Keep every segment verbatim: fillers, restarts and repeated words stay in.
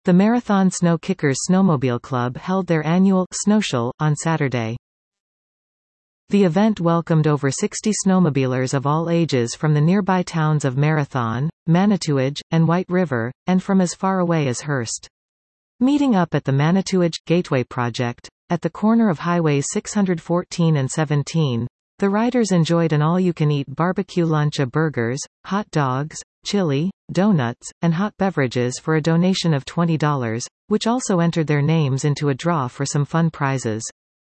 The Marathon Snow Kickers Snowmobile Club held their annual Snowshul on Saturday. The event welcomed over sixty snowmobilers of all ages from the nearby towns of Marathon, Manitouwadge, and White River, and from as far away as Hearst. Meeting up at the Manitouwadge Gateway Project, at the corner of Highways six hundred fourteen and seventeen, the riders enjoyed an all-you-can-eat barbecue lunch of burgers, hot dogs, chili, donuts, and hot beverages for a donation of twenty dollars, which also entered their names into a draw for some fun prizes.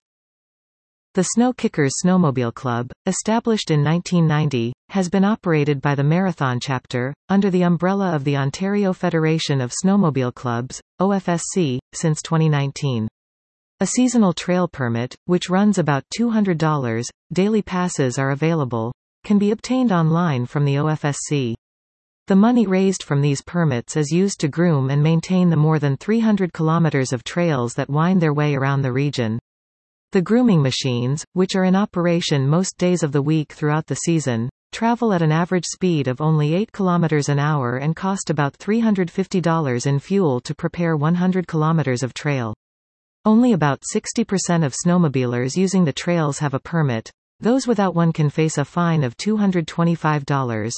The Snow Kickers Snowmobile Club, established in nineteen ninety, has been operated by the Marathon chapter, under the umbrella of the Ontario Federation of Snowmobile Clubs, O F S C, since twenty nineteen. A seasonal trail permit, which runs about two hundred dollars, daily passes are available, can be obtained online from the O F S C. The money raised from these permits is used to groom and maintain the more than three hundred kilometers of trails that wind their way around the region. The grooming machines, which are in operation most days of the week throughout the season, travel at an average speed of only eight kilometers an hour and cost about three hundred fifty dollars in fuel to prepare one hundred kilometers of trail. Only about sixty percent of snowmobilers using the trails have a permit. Those without one can face a fine of two hundred twenty-five dollars.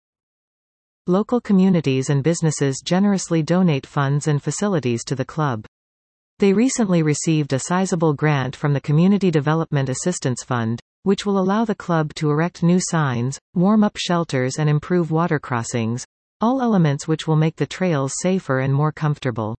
Local communities and businesses generously donate funds and facilities to the club. They recently received a sizable grant from the Community Development Assistance Fund, which will allow the club to erect new signs, warm up shelters and improve water crossings, all elements which will make the trails safer and more comfortable.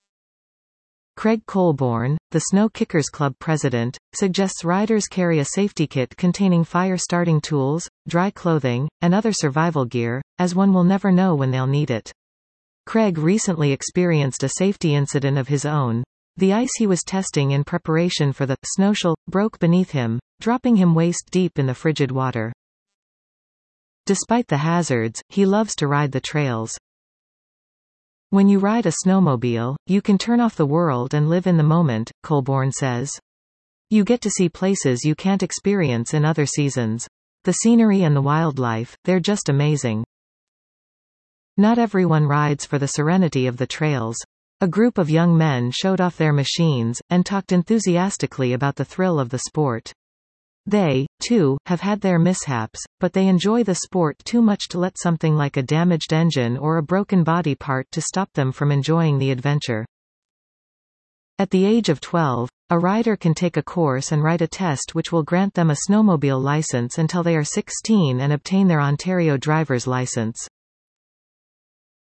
Craig Colborne, the Snow Kickers Club president, suggests riders carry a safety kit containing fire starting tools, dry clothing, and other survival gear, as one will never know when they'll need it. Craig recently experienced a safety incident of his own. The ice he was testing in preparation for the Snowshul broke beneath him, dropping him waist deep in the frigid water. Despite the hazards, he loves to ride the trails. When you ride a snowmobile, you can turn off the world and live in the moment, Colborne says. You get to see places you can't experience in other seasons. The scenery and the wildlife, they're just amazing. Not everyone rides for the serenity of the trails. A group of young men showed off their machines, and talked enthusiastically about the thrill of the sport. They, too, have had their mishaps, but they enjoy the sport too much to let something like a damaged engine or a broken body part to stop them from enjoying the adventure. At the age of twelve, a rider can take a course and write a test which will grant them a snowmobile license until they are sixteen and obtain their Ontario driver's license.